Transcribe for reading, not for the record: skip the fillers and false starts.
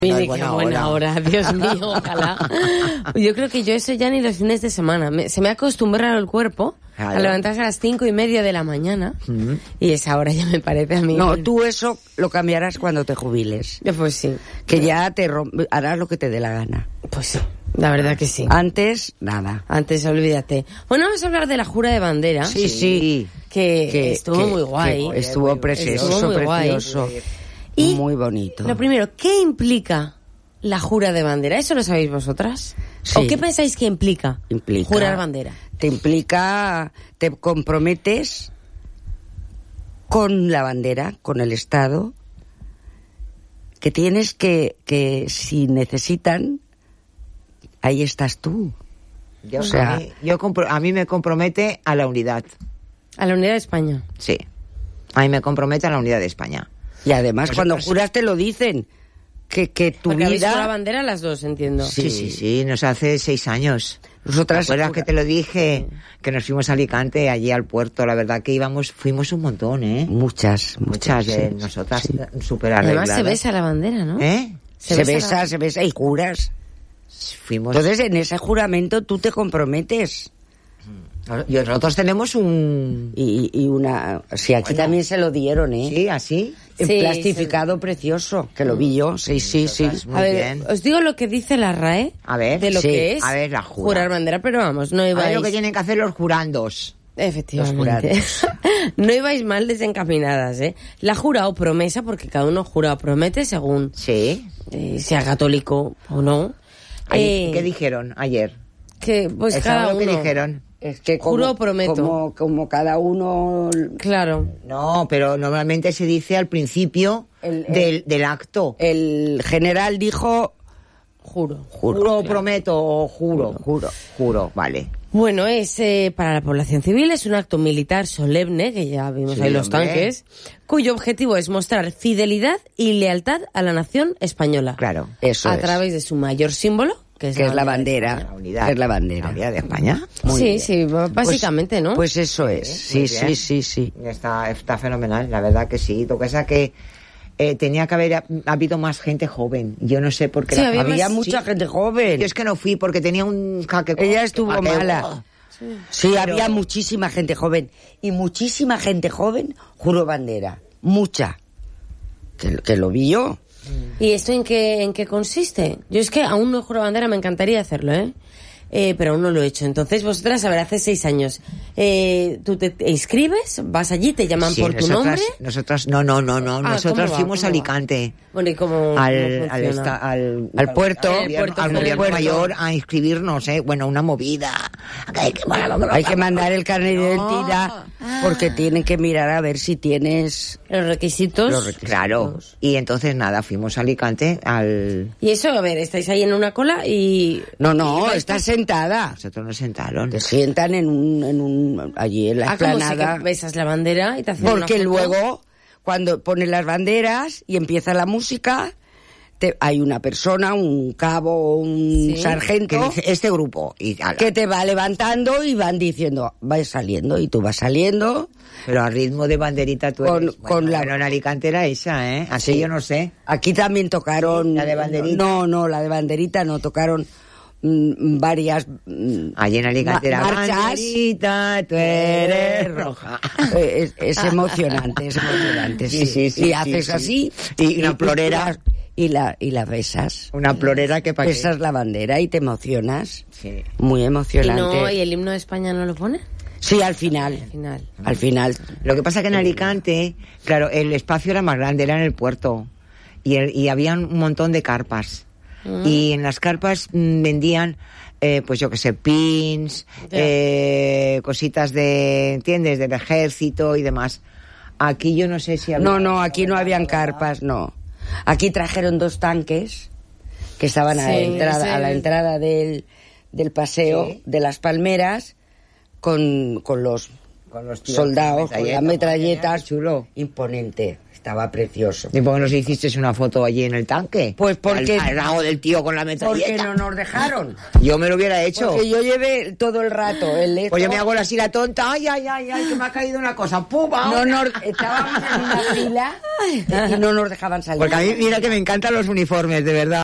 No es buena hora, Dios mío, ojalá. Yo creo que yo eso ya ni los fines de semana. Se me ha acostumbrado el cuerpo a levantarse a las 5:30 de la mañana y esa hora ya me parece a mí. No, tú eso lo cambiarás cuando te jubiles. Pues sí. Que ya harás lo que te dé la gana. Pues sí, la verdad que sí. Antes, nada. Antes, olvídate. Bueno, vamos a hablar de la jura de bandera. Sí. Que estuvo muy guay. Estuvo precioso. Y muy bonito. Lo primero, ¿qué implica la jura de bandera? ¿Eso lo sabéis vosotras? Sí. ¿O qué pensáis que implica jurar bandera? Te comprometes con la bandera, con el Estado, que tienes que si necesitan, ahí estás tú. A mí me compromete a la unidad. ¿A la unidad de España? Sí. A mí me compromete a la unidad de España. Y además cuando juras te lo dicen, que tu porque vida... la bandera las dos, entiendo. Sí, nos hace 6 años. Nosotras... ¿Te acuerdas que te lo dije? Que nos fuimos a Alicante, allí al puerto, la verdad que fuimos un montón, ¿eh? Muchas de nosotras súper arregladas. Además se besa la bandera, ¿no? Se besa y juras. Fuimos... Entonces en ese juramento tú te comprometes. Y nosotros tenemos un... Y una... Sí, aquí también se lo dieron, ¿eh? Sí, así. En plastificado precioso, que lo vi yo. Sí. A ver, os digo lo que dice la RAE de lo que es la jurar bandera, pero vamos, no ibais... A ver lo que tienen que hacer los jurandos. Efectivamente. No ibais mal desencaminadas, ¿eh? La jura o promesa, porque cada uno jura o promete según sea católico o no. ¿Qué dijeron ayer? Que pues cada uno... ¿Qué dijeron? Es que juro o prometo. Como cada uno... Claro. No, pero normalmente se dice al principio del acto. El general dijo... Juro o prometo o juro, vale. Bueno, para la población civil es un acto militar solemne, que ya vimos ahí los tanques, cuyo objetivo es mostrar fidelidad y lealtad a la nación española. Claro, eso a través de su mayor símbolo, que es la bandera. La unidad. Que es la bandera. La unidad de España. Sí, básicamente, pues, ¿no? Pues eso es. Sí. Está fenomenal, la verdad que sí. Lo que pasa que tenía que haber habido más gente joven. Yo no sé por qué. Sí, había mucha gente joven. Yo es que no fui porque tenía un jaque. Ella estuvo mala. Sí, había muchísima gente joven. Y muchísima gente joven juró bandera. Mucha. Que lo vi yo. ¿Y esto en qué consiste? Yo es que aún no he jurado bandera, me encantaría hacerlo, pero aún no lo he hecho. Entonces vosotras, a ver, hace 6 años, tú te inscribes, vas allí, te llaman por tu nombre. Nosotras no. Nosotros fuimos a Alicante. Bueno, ¿y cómo funciona? Al puerto, al gobierno mayor a inscribirnos, Bueno, una movida. Hay que mandar el carnet de identidad porque tienen que mirar a ver si tienes los requisitos. Claro. Y entonces nada, fuimos a Alicante Y eso, a ver, estáis ahí en una cola y... No, estás sentada. Nosotros nos sentaron. Te sientan allí en la explanada. Como si besas la bandera y te hacen porque una foto. Luego, cuando ponen las banderas y empieza la música, hay una persona, un cabo, un sargento, que dice, este grupo, que te va levantando y van diciendo, vas saliendo, y tú vas saliendo. Pero a ritmo de banderita tú eres. Pero en Alicante era esa, Así yo no sé. Aquí también tocaron... ¿La de banderita? No, la de banderita no, tocaron varias allí en Alicante era marchas. Banderita, tú eres roja. Es emocionante, sí. Y haces así y una plorera y la besas. Una plorera que besas la bandera y te emocionas. Sí. Muy emocionante. ¿Y el himno de España no lo pone? Sí, al final. Lo que pasa es que en Alicante, claro, el espacio era más grande, era en el puerto y había un montón de carpas. Y en las carpas vendían, pues yo que sé, pins, cositas ¿entiendes? Del ejército y demás. Aquí yo no sé si había... No, aquí no habían carpas, no. Aquí trajeron 2 tanques que estaban a la entrada del paseo de las palmeras con los soldados, con las metralletas. Chulo. Imponente. Estaba precioso. ¿Y por qué nos hiciste una foto allí en el tanque? Pues porque... Al lado del tío con la metralleta. Porque no nos dejaron. Yo me lo hubiera hecho. Porque yo llevé todo el rato el Pues yo me hago así la tonta. Ay, que me ha caído una cosa. ¡Pum! Estábamos en una fila y no nos dejaban salir. Porque a mí, mira que me encantan los uniformes, de verdad.